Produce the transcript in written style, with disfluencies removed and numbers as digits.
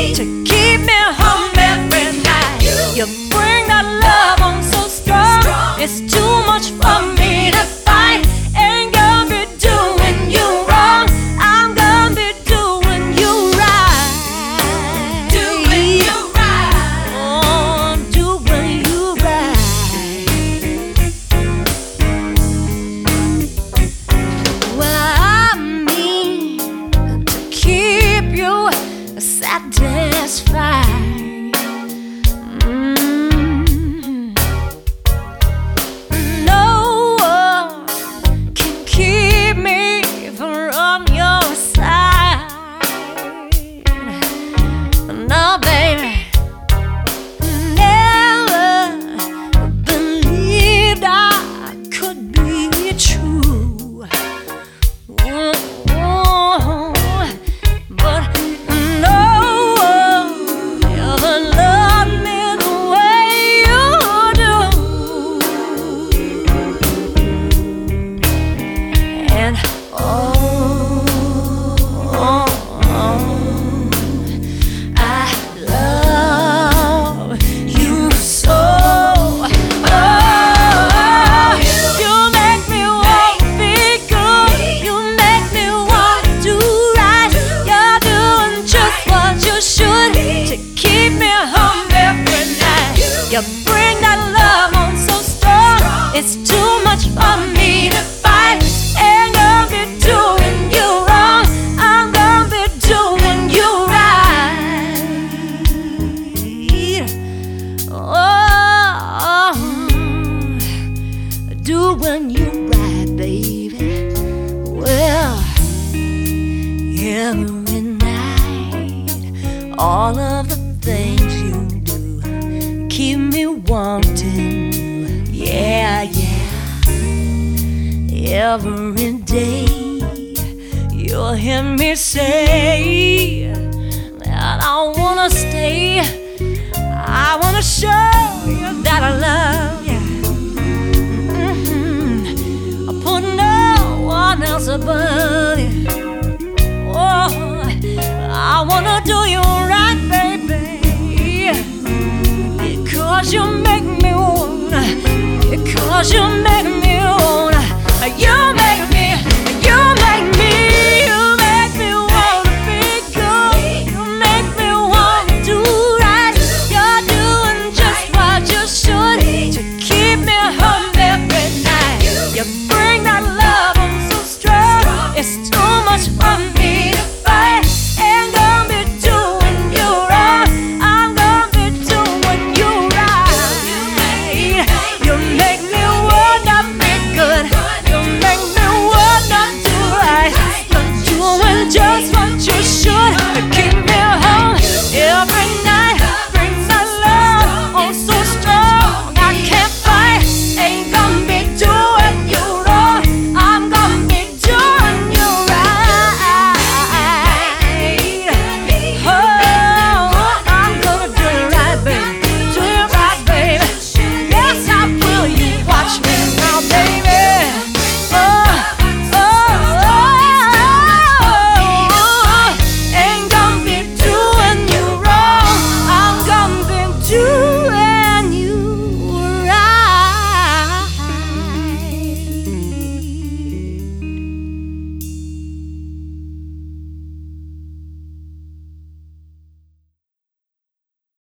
to keep me home every night. You bring that love on so strong. It's too much for me to fight. Ain't gonna be doing you wrong. I'm gonna be doing you right. Doing you right. Oh, doing you right. Well, I mean to keep you satisfied. You bring that love on so strong. It's too much for me to fight. Ain't gonna be doing you wrong. I'm gonna be doing you right. Oh, doing you right, baby. Well, every night, all of the things you keep me wanting you, yeah, yeah. Every day you'll hear me say that I wanna stay. I wanna show you that I love you. I put no one else above you. Oh, I wanna do you